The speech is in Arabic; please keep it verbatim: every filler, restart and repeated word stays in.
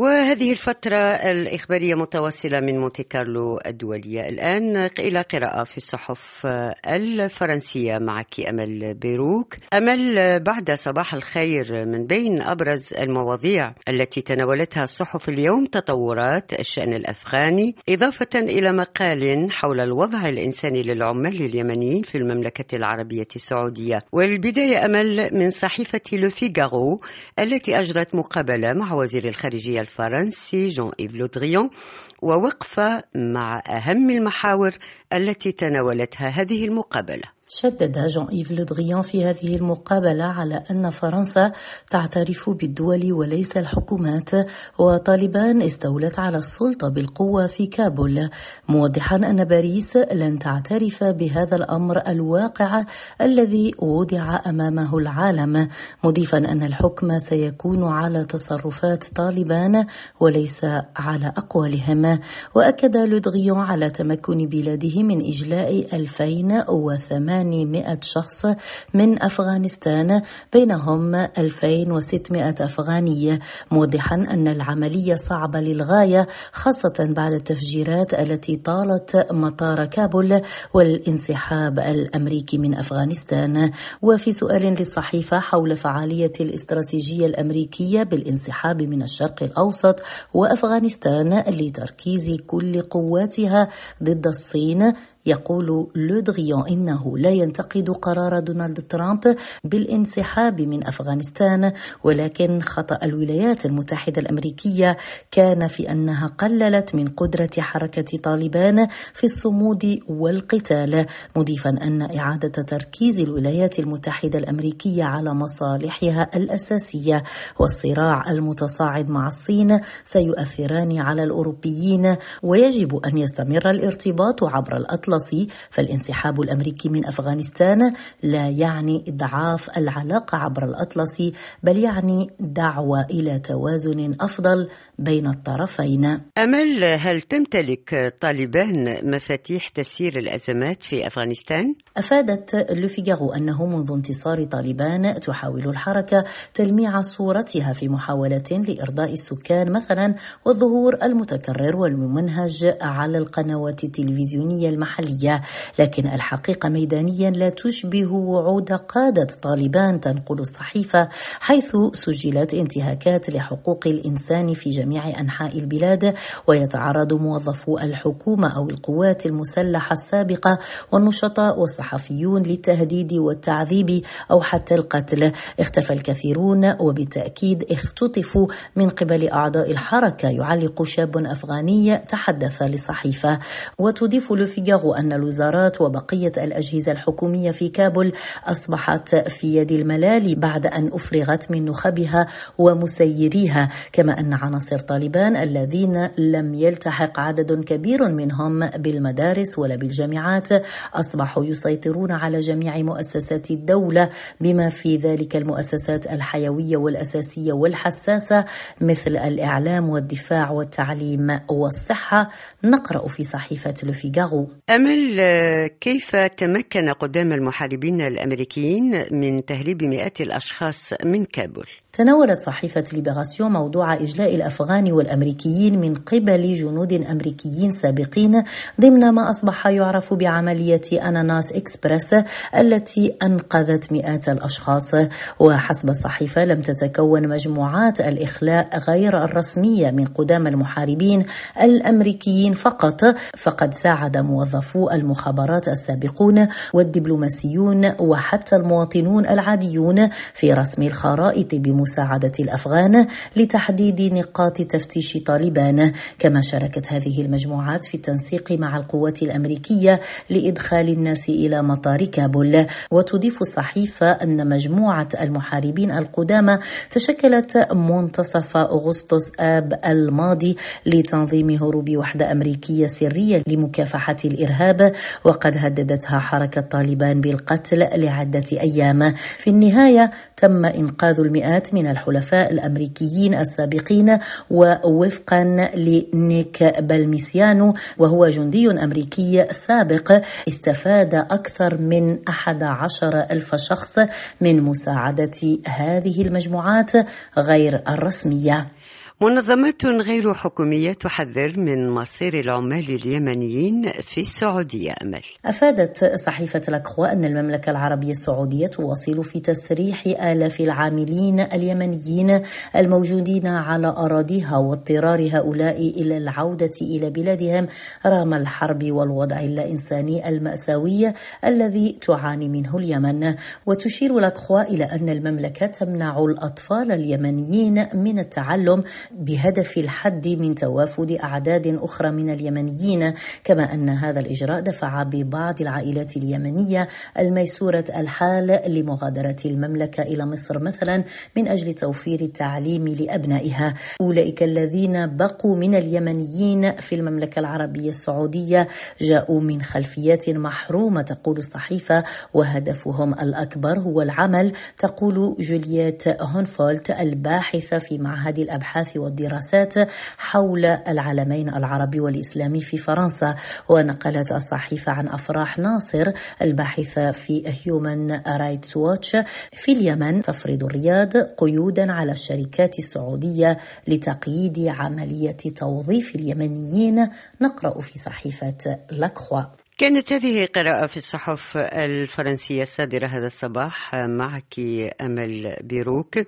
وهذه الفترة الإخبارية متواصلة من مونتي كارلو الدولية. الآن إلى قراءة في الصحف الفرنسية معك أمل بيروك. أمل، بعد صباح الخير، من بين أبرز المواضيع التي تناولتها الصحف اليوم تطورات الشأن الأفغاني، إضافة إلى مقال حول الوضع الإنساني للعمال اليمنيين في المملكة العربية السعودية. والبداية أمل من صحيفة لو فيغارو التي أجرت مقابلة مع وزير الخارجية الفرنسي جون إيف لو دريان، ووقفة مع أهم المحاور التي تناولتها هذه المقابلة. شدد جون إيف لو دريان في هذه المقابلة على أن فرنسا تعترف بالدول وليس الحكومات، وطالبان استولت على السلطة بالقوة في كابول، موضحا أن باريس لن تعترف بهذا الأمر الواقع الذي وضع أمامه العالم، مضيفا أن الحكم سيكون على تصرفات طالبان وليس على أقوالهم. وأكد لو دريان على تمكن بلاده من إجلاء ألفين وثمانمائة شخص من أفغانستان، بينهم ألفين وستمائة أفغاني، موضحا أن العملية صعبة للغاية، خاصة بعد التفجيرات التي طالت مطار كابول والانسحاب الأمريكي من أفغانستان. وفي سؤال للصحيفة حول فعالية الاستراتيجية الأمريكية بالانسحاب من الشرق الأوسط وأفغانستان لتركيز كل قواتها ضد الصين، يقول لو دريان إنه لا ينتقد قرار دونالد ترامب بالانسحاب من أفغانستان، ولكن خطأ الولايات المتحدة الأمريكية كان في أنها قللت من قدرة حركة طالبان في الصمود والقتال، مضيفا أن إعادة تركيز الولايات المتحدة الأمريكية على مصالحها الأساسية والصراع المتصاعد مع الصين سيؤثران على الأوروبيين، ويجب أن يستمر الارتباط عبر الأطلسي، فالانسحاب الأمريكي من أفغانستان لا يعني إضعاف العلاقة عبر الأطلسي، بل يعني دعوة إلى توازن أفضل بين الطرفين. أمل، هل تمتلك طالبان مفاتيح تسيير الأزمات في أفغانستان؟ أفادت لو فيغارو أنه منذ انتصار طالبان تحاول الحركة تلميع صورتها في محاولة لإرضاء السكان مثلا، والظهور المتكرر والممنهج على القنوات التلفزيونية المحلية، لكن الحقيقة ميدانيا لا تشبه وعود قادة طالبان، تنقل الصحيفة، حيث سجلت انتهاكات لحقوق الإنسان في جميع أنحاء البلاد، ويتعرض موظفو الحكومة أو القوات المسلحة السابقة والنشطاء والصحفيون للتهديد والتعذيب أو حتى القتل. اختفى الكثيرون وبالتأكيد اختطفوا من قبل أعضاء الحركة، يعلق شاب أفغاني تحدث للصحيفة. وتضيف لو فيغارو أن الوزارات وبقية الأجهزة الحكومية في كابول أصبحت في يد الملال بعد أن أفرغت من نخبها ومسيريها، كما أن عناصر طالبان الذين لم يلتحق عدد كبير منهم بالمدارس ولا بالجامعات أصبحوا يسيطرون على جميع مؤسسات الدولة، بما في ذلك المؤسسات الحيوية والأساسية والحساسة مثل الإعلام والدفاع والتعليم والصحة، نقرأ في صحيفة لو فيغارو. أمل، كيف تمكن قدام المحاربين الأمريكيين من تهريب مئات الأشخاص من كابول؟ تناولت صحيفة ليبراسيون موضوع إجلاء الأفغان والأمريكيين من قبل جنود أمريكيين سابقين ضمن ما أصبح يعرف بعملية أناناس إكسبرس التي أنقذت مئات الأشخاص. وحسب الصحيفة لم تتكون مجموعات الإخلاء غير الرسمية من قدام المحاربين الأمريكيين فقط، فقد ساعد موظفو المخابرات السابقون والدبلوماسيون وحتى المواطنون العاديون في رسم الخرائط بمساعدة الأفغان لتحديد نقاط تفتيش طالبان، كما شاركت هذه المجموعات في التنسيق مع القوات الأمريكية لإدخال الناس إلى مطار كابول. وتضيف الصحيفة أن مجموعة المحاربين القدامى تشكلت منتصف أغسطس آب الماضي لتنظيم هروب وحدة أمريكية سرية لمكافحة الإرهاب، وقد هددتها حركة طالبان بالقتل لعدة أيام. في النهاية تم إنقاذ المئات من الحلفاء الأمريكيين السابقين، ووفقا لنيك بالميسيانو وهو جندي أمريكي سابق استفاد أكثر من أحد عشر ألف شخص من مساعدة هذه المجموعات غير الرسمية. منظمات غير حكومية تحذر من مصير العمال اليمنيين في السعودية. أمل. أفادت صحيفة الأكخوا أن المملكة العربية السعودية تواصل في تسريح آلاف العاملين اليمنيين الموجودين على أراضيها واضطرار هؤلاء إلى العودة إلى بلادهم رغم الحرب والوضع اللا-إنساني المأساوي الذي تعاني منه اليمن. وتشير الأكخوا إلى أن المملكة تمنع الأطفال اليمنيين من التعلم بهدف الحد من توافد أعداد أخرى من اليمنيين، كما أن هذا الإجراء دفع ببعض العائلات اليمنية الميسورة الحال لمغادرة المملكة إلى مصر مثلا من أجل توفير التعليم لأبنائها. أولئك الذين بقوا من اليمنيين في المملكة العربية السعودية جاءوا من خلفيات محرومة تقول الصحيفة، وهدفهم الأكبر هو العمل، تقول جولييت هونفولت الباحثة في معهد الأبحاث والدراسات حول العالمين العربي والإسلامي في فرنسا. ونقلت الصحيفة عن أفراح ناصر الباحثة في هيومن رايتس ووتش في اليمن تفرض الرياض قيودا على الشركات السعودية لتقييد عملية توظيف اليمنيين. نقرأ في صحيفة الأكخوا. كانت هذه قراءة في الصحف الفرنسية الصادرة هذا الصباح. معك أمل بيروك.